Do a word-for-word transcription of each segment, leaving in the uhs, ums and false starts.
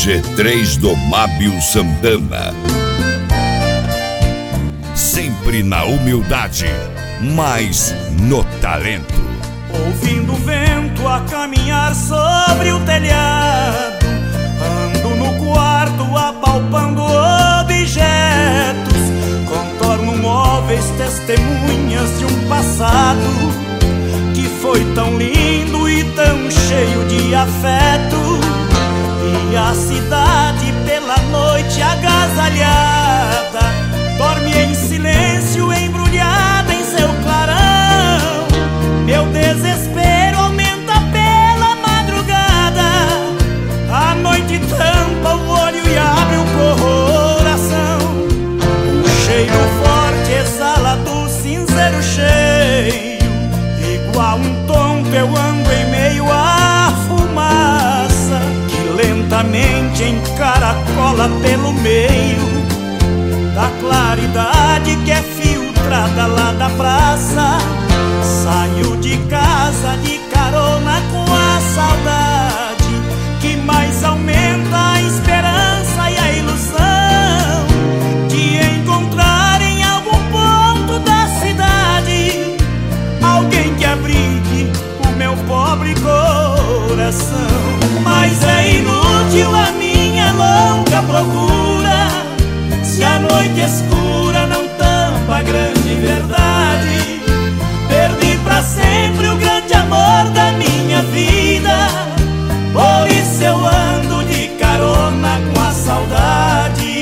G três do Mábio Santana. Sempre na humildade, mas no talento. Ouvindo o vento a caminhar sobre o telhado, ando no quarto apalpando objetos, contorno móveis, testemunhas de um passado que foi tão lindo e tão cheio de afeto. E a cidade pela noite agasalhada dorme em silêncio, embrulhada em seu clarão. Meu desespero aumenta pela madrugada, a noite tampa o olho e abre o coração. O cheiro forte exala do cinzeiro cheio, igual um tonto eu ando em meio à fumaça que lentamente encaracola pelo meio da claridade que é filtrada lá da praça. Saio de casa de carona com a saudade que mais aumenta a esperança e a ilusão de encontrar em algum ponto da cidade alguém que abrigue o meu pobre coração. Mas é inútil a minha louca procura, se a noite escura não tampa a grande verdade. Perdi pra sempre o grande amor da minha vida, por isso eu ando de carona com a saudade.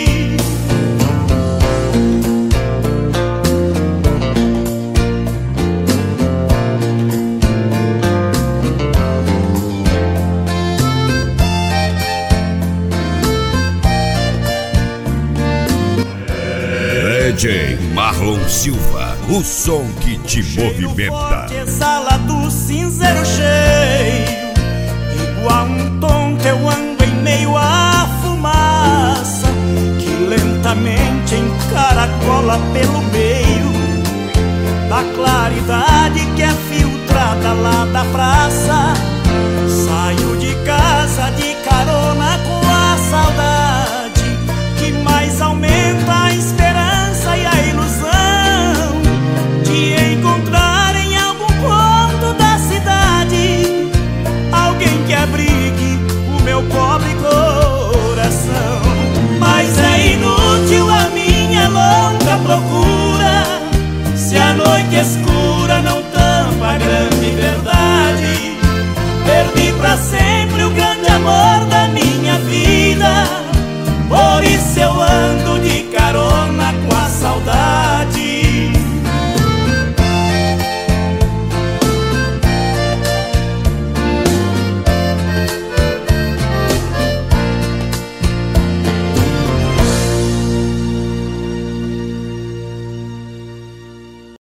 D J Marlon Silva, o som que te movimenta. Exala do cinzeiro cheio, igual um tonto eu ando em meio à fumaça que lentamente encaracola pelo meio da claridade que é filtrada lá da praça. Saio de casa de carona com a saudade que mais aumenta a esperança e a ilusão de encontrar em algum ponto da cidade alguém que abrigue o meu pobre coração. Mas é inútil a minha louca procura, se a noite escura não tampa a grande verdade. Perdi pra sempre o grande amor da minha vida, por isso eu ando de carona com a saudade.